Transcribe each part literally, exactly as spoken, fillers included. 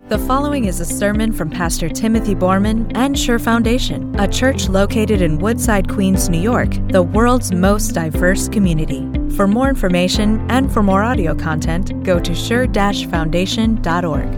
The following is a sermon from Pastor Timothy Borman and Sure Foundation, a church located in Woodside, Queens, New York, the world's most diverse community. For more information and for more audio content, go to sure foundation dot org.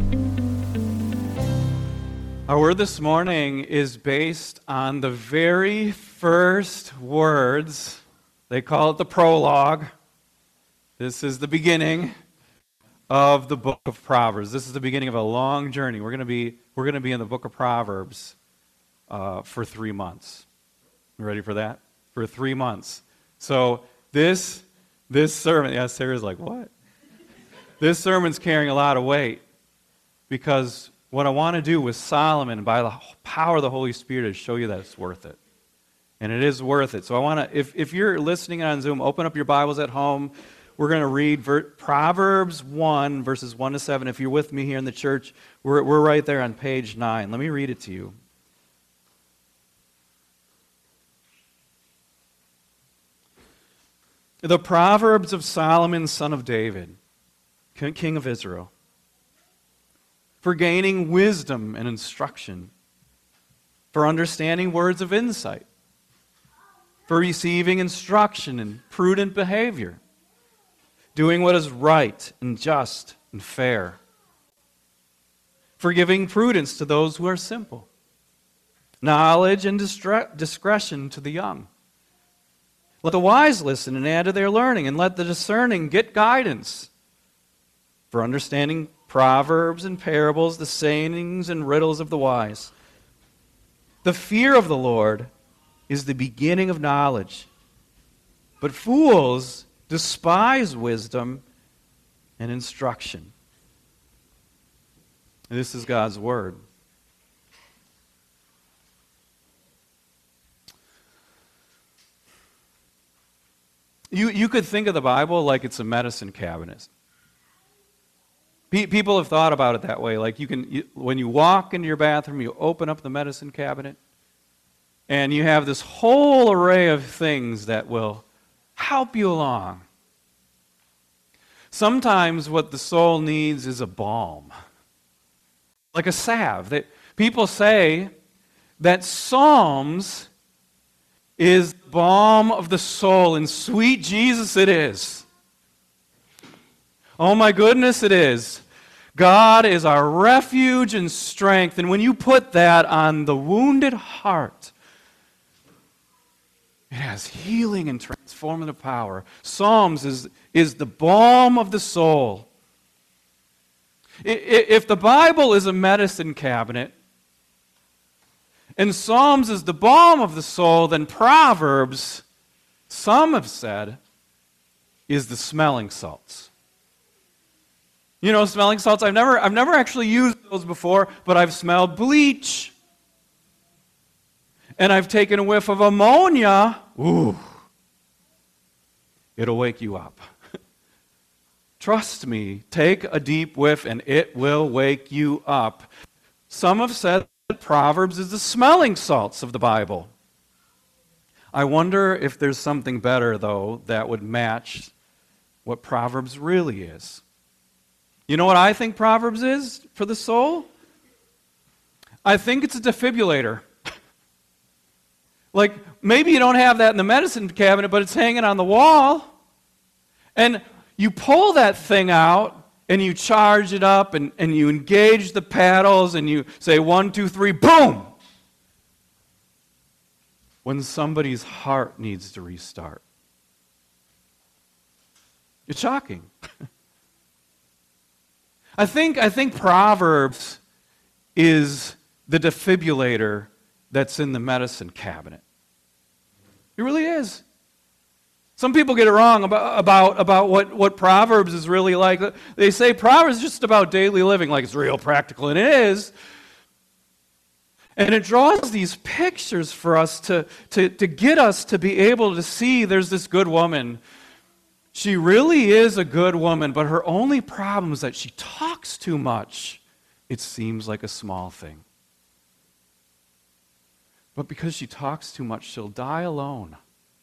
Our word this morning is based on the very first words. They call it the prologue. This is the beginning of the book of Proverbs. This is the beginning of a long journey. We're going to be we're going to be in the book of Proverbs uh, for three months. You ready for that? For three months. So this this sermon, yeah, Sarah's like, what? This sermon's carrying a lot of weight because what I want to do with Solomon, by the power of the Holy Spirit, is show you that it's worth it. And it is worth it. So I want to, if, if you're listening on Zoom, open up your Bibles at home. We're going to read ver- Proverbs one, verses one to seven. If you're with me here in the church, we're, we're right there on page nine. Let me read it to you. The Proverbs of Solomon, son of David, king of Israel, for gaining wisdom and instruction, for understanding words of insight, for receiving instruction in prudent behavior, doing what is right and just and fair, for giving prudence to those who are simple, knowledge and distre- discretion to the young. Let the wise listen and add to their learning, and let the discerning get guidance, for understanding proverbs and parables, the sayings and riddles of the wise. The fear of the Lord is the beginning of knowledge, but fools despise wisdom and instruction. This is God's word. You, you could think of the Bible like it's a medicine cabinet. Pe- people have thought about it that way. Like you can, you, when you walk into your bathroom, you open up the medicine cabinet, and you have this whole array of things that will help you along. Sometimes what the soul needs is a balm, like a salve. That people say that Psalms is balm of the soul, and sweet Jesus it is. Oh my goodness, it is. God is our refuge and strength, and when you put that on the wounded heart, it has healing and transformative power. Psalms is, is the balm of the soul. If the Bible is a medicine cabinet, and Psalms is the balm of the soul, then Proverbs, some have said, is the smelling salts. You know, smelling salts, I've never, I've never actually used those before, but I've smelled bleach. And I've taken a whiff of ammonia. Ooh. It'll wake you up. Trust me, take a deep whiff and it will wake you up. Some have said that Proverbs is the smelling salts of the Bible. I wonder if there's something better, though, that would match what Proverbs really is. You know what I think Proverbs is for the soul? I think it's a defibrillator. Like, maybe you don't have that in the medicine cabinet, but it's hanging on the wall. And you pull that thing out, and you charge it up, and, and you engage the paddles, and you say, one, two, three, boom! When somebody's heart needs to restart. It's shocking. I think, I think Proverbs is the defibrillator that's in the medicine cabinet. It really is. Some people get it wrong about, about, about what, what Proverbs is really like. They say Proverbs is just about daily living, like it's real practical, and it is. And it draws these pictures for us to, to, to get us to be able to see there's this good woman. She really is a good woman, but her only problem is that she talks too much. It seems like a small thing. But because she talks too much, she'll die alone.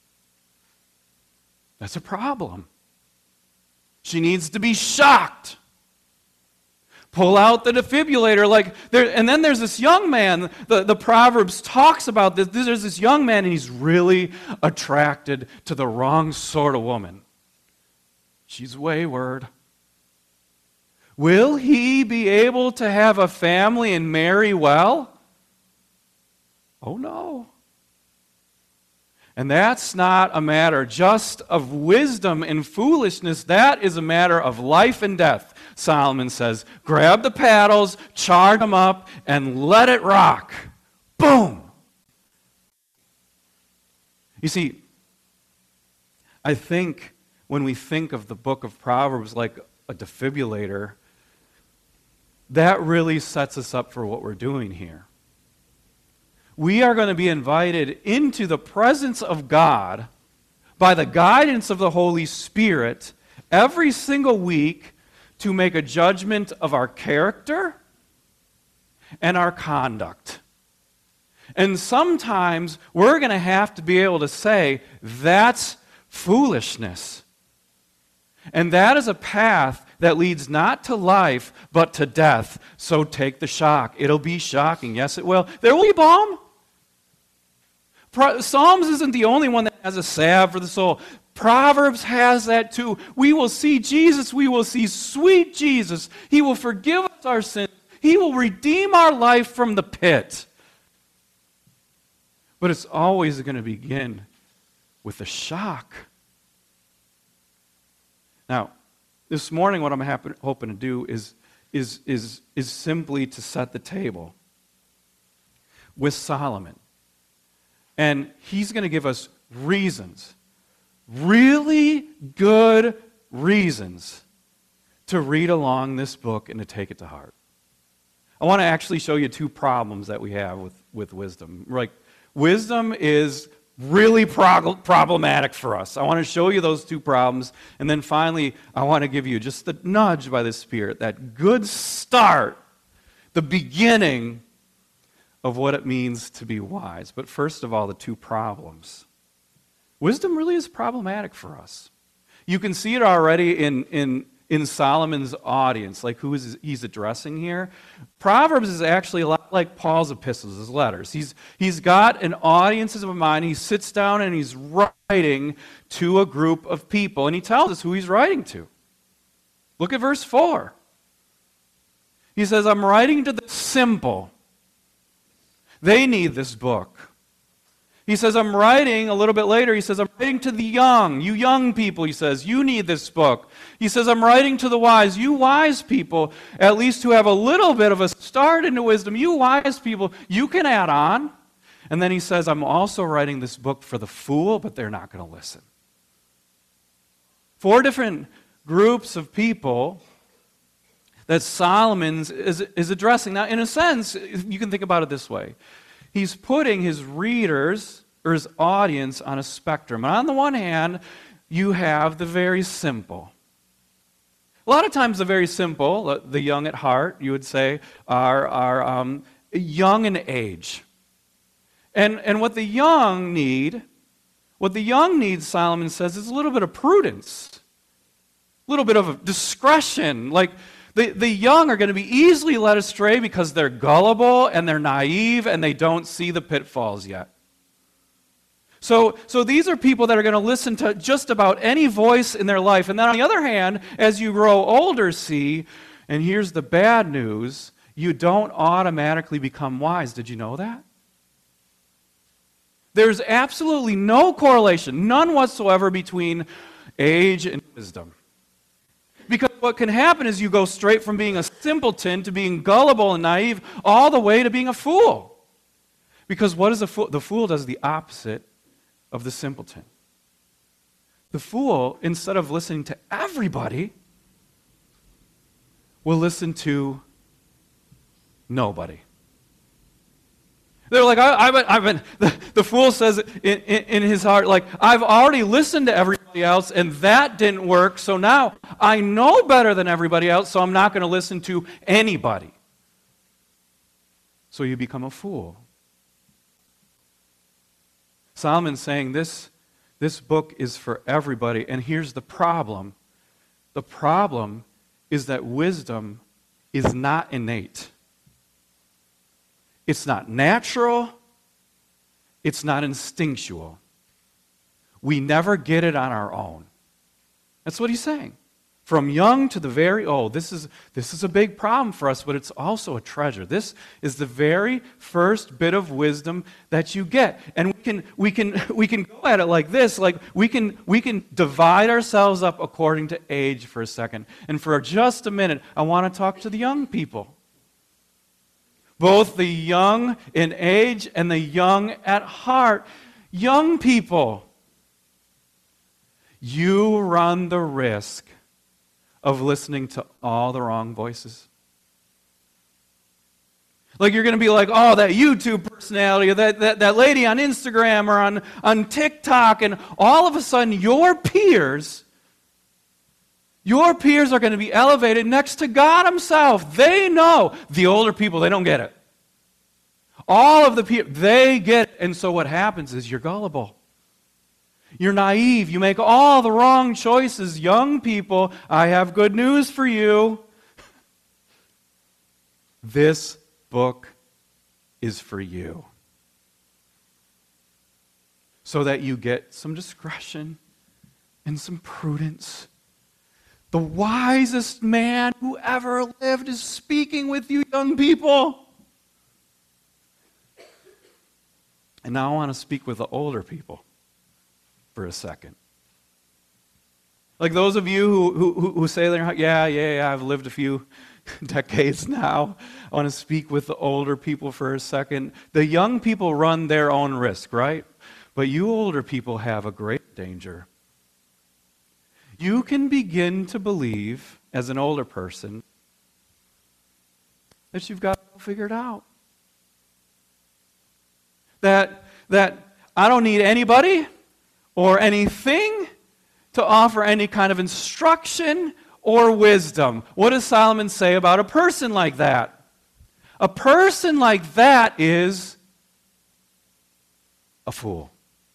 That's a problem. She needs to be shocked. Pull out the defibrillator. Like there, and then there's this young man. The, the Proverbs talks about this. There's this young man, and he's really attracted to the wrong sort of woman. She's wayward. Will he be able to have a family and marry well? Oh, no. And that's not a matter just of wisdom and foolishness. That is a matter of life and death, Solomon says. Grab the paddles, charge them up, and let it rock. Boom! You see, I think when we think of the book of Proverbs like a defibrillator, that really sets us up for what we're doing here. We are going to be invited into the presence of God by the guidance of the Holy Spirit every single week to make a judgment of our character and our conduct. And sometimes we're going to have to be able to say, that's foolishness. And that is a path that leads not to life, but to death. So take the shock. It'll be shocking. Yes, it will. There will be balm. Pro- Psalms isn't the only one that has a salve for the soul. Proverbs has that too. We will see Jesus. We will see sweet Jesus. He will forgive us our sins. He will redeem our life from the pit. But it's always going to begin with a shock. Now, this morning what I'm happen, hoping to do is, is, is, is simply to set the table with Solomon. And he's going to give us reasons, really good reasons to read along this book and to take it to heart. I want to actually show you two problems that we have with, with wisdom. Like, wisdom is really prog- problematic for us. I want to show you those two problems. And then finally, I want to give you just the nudge by the Spirit, that good start, the beginning of what it means to be wise. But first of all, the two problems. Wisdom really is problematic for us. You can see it already in, in, in Solomon's audience, like who is he's addressing here. Proverbs is actually a lot like Paul's epistles, his letters. He's, he's got an audience of mind. He sits down and he's writing to a group of people, and he tells us who he's writing to. Look at verse four. He says, I'm writing to the simple. They need this book. He says, I'm writing, a little bit later, he says, I'm writing to the young. You young people, he says, you need this book. He says, I'm writing to the wise. You wise people, at least who have a little bit of a start into wisdom, you wise people, you can add on. And then he says, I'm also writing this book for the fool, but they're not going to listen. Four different groups of people that Solomon is, is addressing. Now, in a sense, you can think about it this way. He's putting his readers or his audience on a spectrum. And on the one hand, you have the very simple. A lot of times the very simple, the young at heart, you would say, are, are um, young in age. And, and what the young need, what the young need, Solomon says, is a little bit of prudence. A little bit of discretion. Like, The, the young are going to be easily led astray because they're gullible and they're naive and they don't see the pitfalls yet. So, so these are people that are going to listen to just about any voice in their life. And then on the other hand, as you grow older, see, and here's the bad news, you don't automatically become wise. Did you know that? There's absolutely no correlation, none whatsoever, between age and wisdom. Because what can happen is you go straight from being a simpleton to being gullible and naive all the way to being a fool. Because what is a fool? The fool does the opposite of the simpleton. The fool, instead of listening to everybody, will listen to nobody. They're like, I, I've been, I've been the, the fool says in, in, in his heart, like, I've already listened to everybody else, and that didn't work, so now I know better than everybody else, so I'm not going to listen to anybody. So you become a fool. Solomon's saying this, this book is for everybody, and here's the problem. The problem is that wisdom is not innate. It's not natural. It's not instinctual. We never get it on our own. That's what he's saying. From young to the very old, this is, this is a big problem for us, but it's also a treasure. This is the very first bit of wisdom that you get. And we can, we can, we can go at it like this, like we can, we can divide ourselves up according to age for a second. And for just a minute, I want to talk to the young people. Both the young in age and the young at heart. Young people, you run the risk of listening to all the wrong voices. Like you're going to be like, oh, that YouTube personality, or that, that, that lady on Instagram or on, on TikTok, and all of a sudden your peers, your peers are going to be elevated next to God himself. They know. The older people, they don't get it. All of the people, they get it. And so what happens is you're gullible. You're naive. You make all the wrong choices. Young people, I have good news for you. This book is for you. So that you get some discretion and some prudence. The wisest man who ever lived is speaking with you, young people. And now I want to speak with the older people for a second. Like those of you who, who, who say, yeah, yeah, yeah, I've lived a few decades now. I want to speak with the older people for a second. The young people run their own risk, right? But you older people have a great danger. You can begin to believe, as an older person, that you've got it all figured out. That, that I don't need anybody or anything to offer any kind of instruction or wisdom. What does Solomon say about a person like that? A person like that is a fool.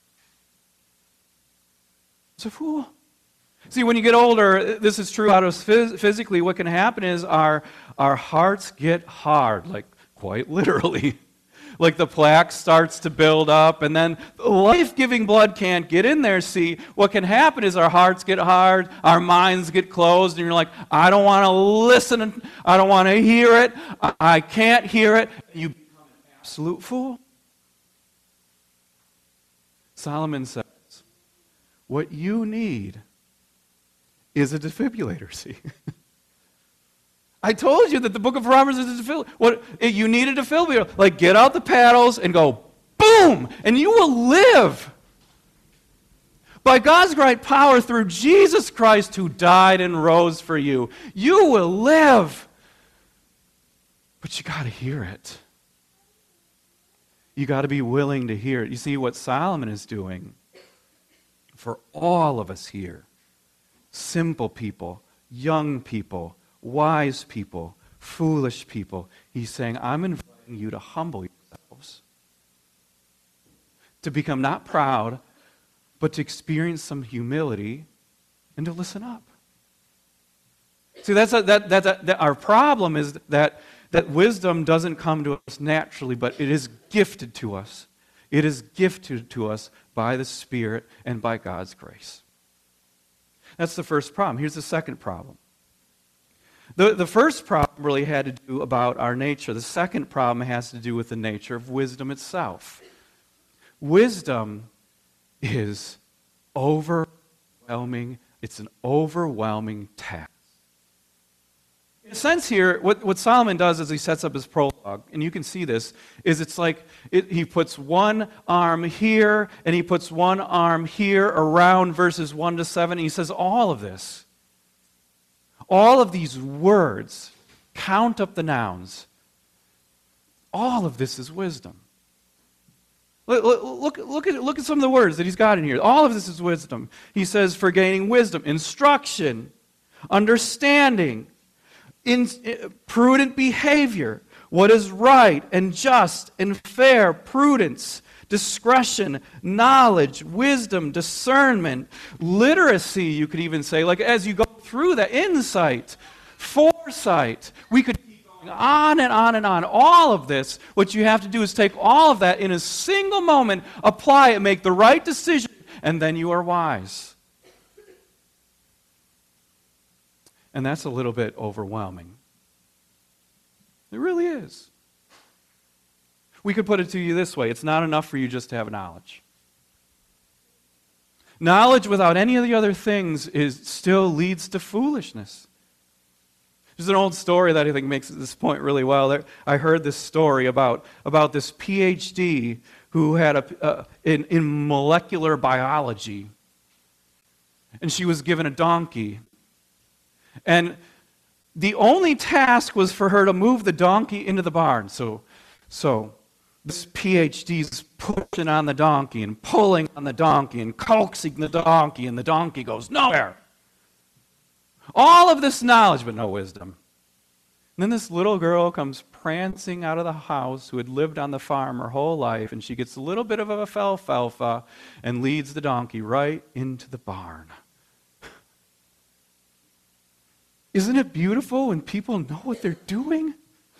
It's a fool. See, when you get older, this is true out of phys- physically, what can happen is our, our hearts get hard, like quite literally. Like the plaque starts to build up, and then the life-giving blood can't get in there. See, what can happen is our hearts get hard, our minds get closed, and you're like, I don't want to listen, I don't want to hear it, I, I can't hear it. You become an absolute fool. Solomon says, what you need is a defibrillator, see? I told you that the book of Proverbs is a defibrillator. What, you need a defibrillator. Like, get out the paddles and go, boom, and you will live. By God's great power through Jesus Christ who died and rose for you, you will live. But you got to hear it. You got to be willing to hear it. You see what Solomon is doing for all of us here. Simple people, young people, wise people, foolish people. He's saying, I'm inviting you to humble yourselves. To become not proud, but to experience some humility and to listen up. See, that's a, that, that's a, that our problem is that, that wisdom doesn't come to us naturally, but it is gifted to us. It is gifted to us by the Spirit and by God's grace. That's the first problem. Here's the second problem. The, the first problem really had to do about our nature. The second problem has to do with the nature of wisdom itself. Wisdom is overwhelming. It's an overwhelming task. In a sense here, what, what Solomon does is he sets up his prologue, and you can see this, is it's like it, he puts one arm here, and he puts one arm here around verses one to seven, and he says all of this. All of these words, count up the nouns. All of this is wisdom. Look, look, look, at, look at some of the words that he's got in here. All of this is wisdom. He says, for gaining wisdom, instruction, understanding, in, uh, prudent behavior, what is right and just and fair, prudence, discretion, knowledge, wisdom, discernment, literacy, you could even say, like as you go through that, insight, foresight. We could keep on and on and on. All of this, what you have to do is take all of that in a single moment, apply it, make the right decision, and then you are wise. And that's a little bit overwhelming. It really is. We could put it to you this way. It's not enough for you just to have knowledge. Knowledge without any of the other things is still leads to foolishness. There's an old story that I think makes this point really well. I heard this story about, about this P H D who had a, uh, in, in molecular biology. And she was given a donkey. And the only task was for her to move the donkey into the barn. So, so this P H D's pushing on the donkey and pulling on the donkey and coaxing the donkey, and the donkey goes nowhere. All of this knowledge, but no wisdom. And then this little girl comes prancing out of the house who had lived on the farm her whole life, and she gets a little bit of a alfalfa and leads the donkey right into the barn. Isn't it beautiful when people know what they're doing?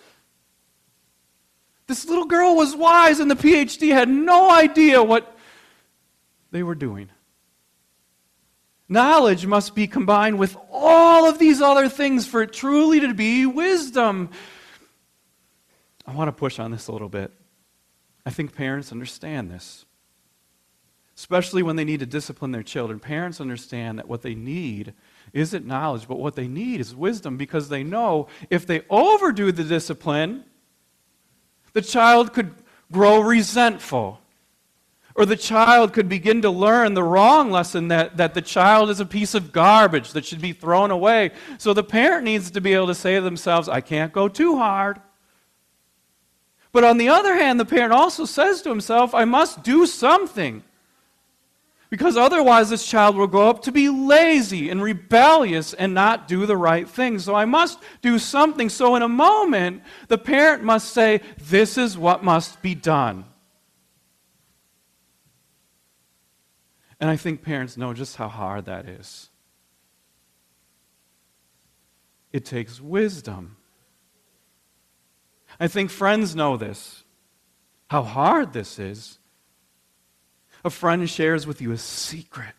This little girl was wise, and the P H D had no idea what they were doing. Knowledge must be combined with all of these other things for it truly to be wisdom. I want to push on this a little bit. I think parents understand this, especially when they need to discipline their children. Parents understand that what they need isn't knowledge, but what they need is wisdom, because they know if they overdo the discipline, the child could grow resentful. Or the child could begin to learn the wrong lesson that, that the child is a piece of garbage that should be thrown away. So the parent needs to be able to say to themselves, I can't go too hard. But on the other hand, the parent also says to himself, I must do something. Because otherwise this child will grow up to be lazy and rebellious and not do the right thing. So I must do something. So in a moment, the parent must say, this is what must be done. And I think parents know just how hard that is. It takes wisdom. I think friends know this, how hard this is. A friend shares with you a secret.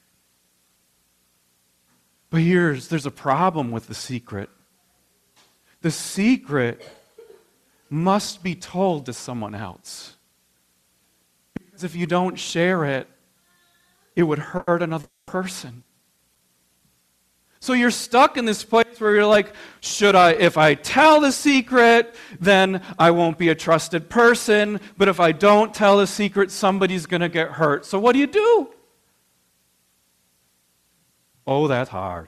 But here's, there's a problem with the secret. The secret must be told to someone else. Because if you don't share it, it would hurt another person. So you're stuck in this place where you're like, should I, if I tell the secret, then I won't be a trusted person. But if I don't tell the secret, somebody's going to get hurt. So what do you do? Oh, that's hard.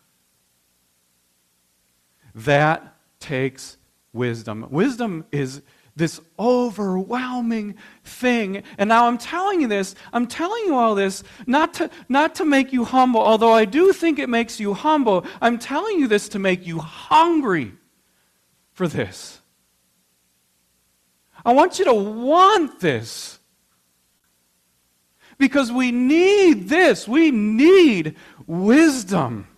That takes wisdom. Wisdom is this overwhelming thing. And now I'm telling you this, I'm telling you all this, not to, not to make you humble, although I do think it makes you humble. I'm telling you this to make you hungry for this. I want you to want this. Because we need this. We need wisdom.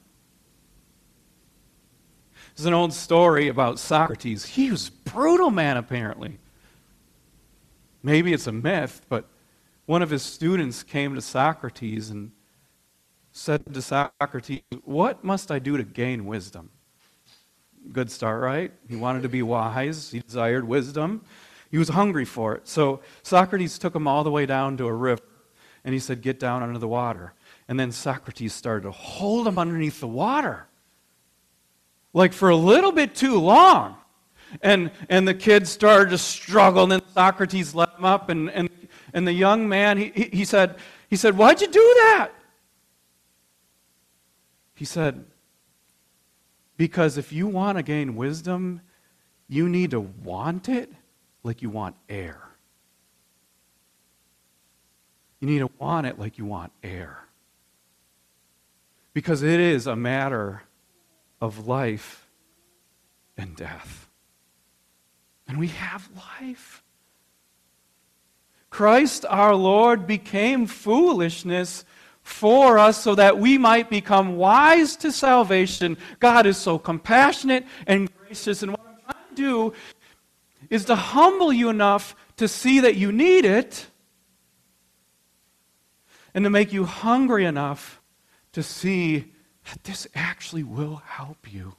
There's an old story about Socrates. He was a brutal man, apparently. Maybe it's a myth, but one of his students came to Socrates and said to Socrates, what must I do to gain wisdom? Good start, right? He wanted to be wise. He desired wisdom. He was hungry for it. So Socrates took him all the way down to a river, and he said, get down under the water. And then Socrates started to hold him underneath the water. Like for a little bit too long. And and the kid started to struggle, and then Socrates let him up, and, and, and the young man, he, he, he said, he said, why'd you do that? He said, because if you want to gain wisdom, you need to want it like you want air. You need to want it like you want air. Because it is a matter of life and death. And we have life. Christ our Lord became foolishness for us so that we might become wise to salvation. God is so compassionate and gracious. And what I'm trying to do is to humble you enough to see that you need it and to make you hungry enough to see that this actually will help you.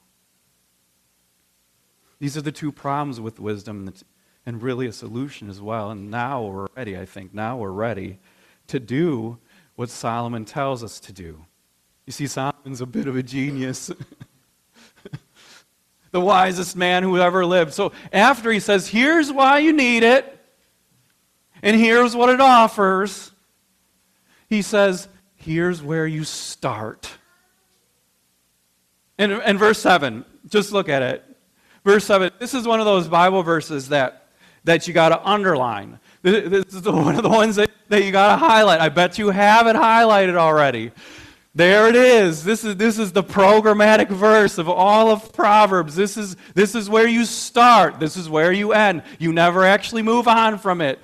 These are the two problems with wisdom and really a solution as well. And now we're ready, I think. Now we're ready to do what Solomon tells us to do. You see, Solomon's a bit of a genius. The wisest man who ever lived. So after he says, here's why you need it, and here's what it offers, he says, here's where you start. And, and verse seven, just look at it. Verse seven, this is one of those Bible verses that, that you got to underline. This is one of the ones that, that you got to highlight. I bet you have it highlighted already. There it is. This is, this is the programmatic verse of all of Proverbs. This is, this is where you start. This is where you end. You never actually move on from it.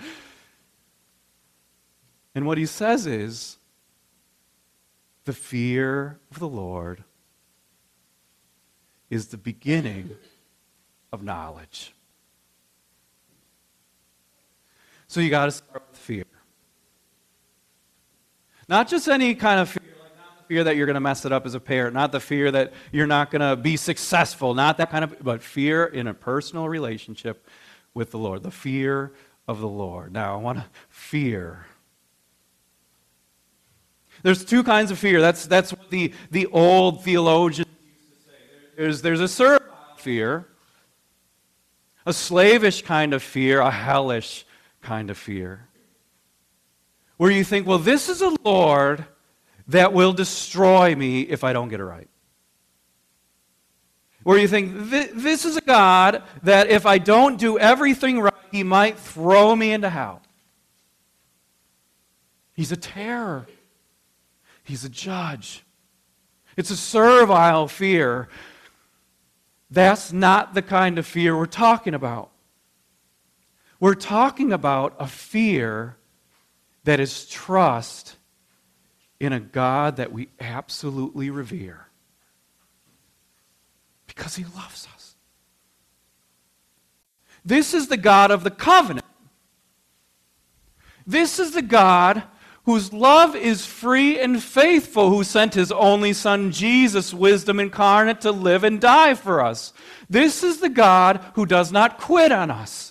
And what he says is, the fear of the Lord is the beginning of knowledge. So you got to start with fear. Not just any kind of fear, like not the fear that you're going to mess it up as a parent, not the fear that you're not going to be successful, not that kind of, but fear in a personal relationship with the Lord, the fear of the Lord. Now, I want to fear. There's two kinds of fear. That's, that's what the, the old theologians used to say. There's, there's a servile fear, a slavish kind of fear, a hellish kind of fear, where you think, well, this is a Lord that will destroy me if I don't get it right. Where you think, this is a God that if I don't do everything right, he might throw me into hell. He's a terror. He's a judge. It's a servile fear. That's not the kind of fear we're talking about. We're talking about a fear that is trust in a God that we absolutely revere because he loves us. This is the God of the covenant. This is the God whose love is free and faithful, who sent his only Son, Jesus, wisdom incarnate, to live and die for us. This is the God who does not quit on us.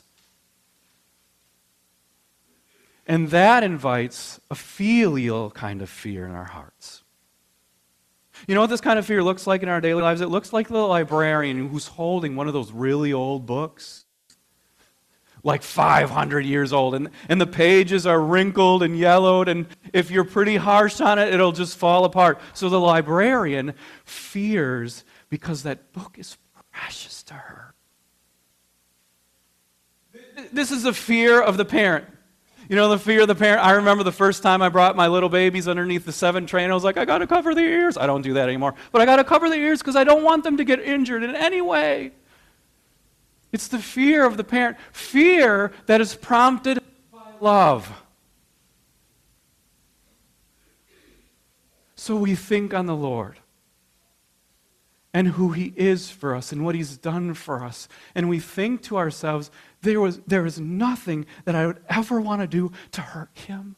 And that invites a filial kind of fear in our hearts. You know what this kind of fear looks like in our daily lives? It looks like the librarian who's holding one of those really old books, like five hundred years old, and, and the pages are wrinkled and yellowed, and if you're pretty harsh on it, it'll just fall apart. So the librarian fears because that book is precious to her. This is the fear of the parent. You know, the fear of the parent. I remember the first time I brought my little babies underneath the seven train, I was like, I got to cover their ears. I don't do that anymore. But I got to cover their ears because I don't want them to get injured in any way. It's the fear of the parent. Fear that is prompted by love. So we think on the Lord and who he is for us and what he's done for us. And we think to ourselves, there was there is nothing that I would ever want to do to hurt him.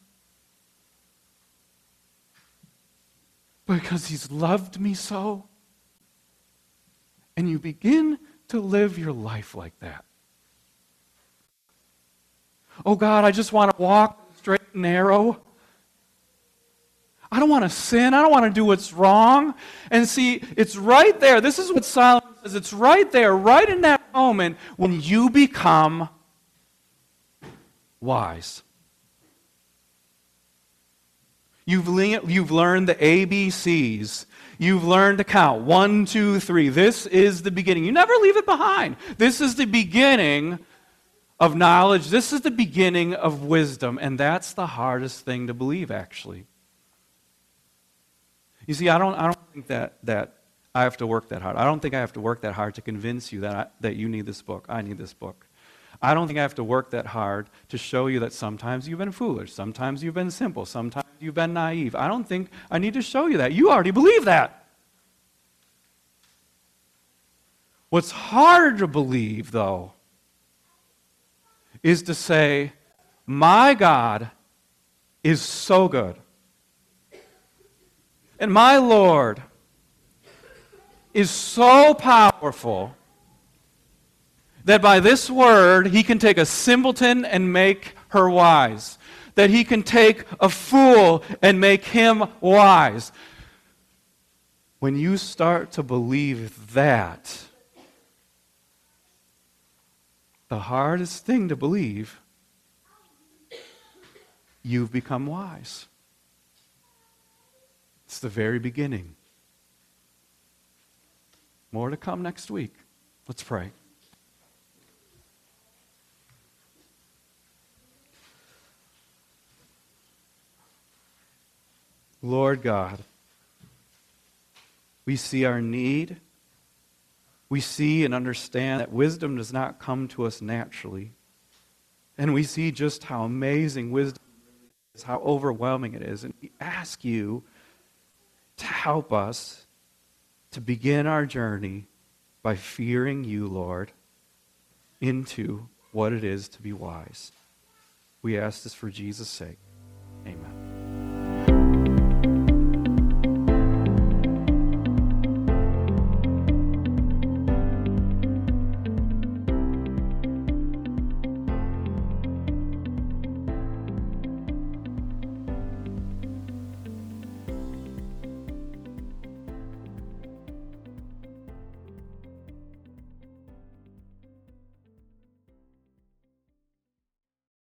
Because he's loved me so. And you begin to live your life like that. Oh God, I just want to walk straight and narrow. I don't want to sin. I don't want to do what's wrong. And see, it's right there. This is what Solomon says. It's right there, right in that moment when you become wise. You've, le- you've learned the A B Cs. You've learned to count. One, two, three. This is the beginning. You never leave it behind. This is the beginning of knowledge. This is the beginning of wisdom. And that's the hardest thing to believe, actually. You see, I don't, I don't think that, that I have to work that hard. I don't think I have to work that hard to convince you that, I, that you need this book. I need this book. I don't think I have to work that hard to show you that sometimes you've been foolish, sometimes you've been simple, sometimes you've been naive. I don't think I need to show you that. You already believe that. What's hard to believe, though, is to say, my God is so good. And my Lord is so powerful that by this word he can take a simpleton and make her wise. That he can take a fool and make him wise. When you start to believe that, the hardest thing to believe, you've become wise. It's the very beginning. More to come next week. Let's pray. Lord God, we see our need. We see and understand that wisdom does not come to us naturally. And we see just how amazing wisdom is, how overwhelming it is. And we ask you to help us to begin our journey by fearing you, Lord, into what it is to be wise. We ask this for Jesus' sake. Amen.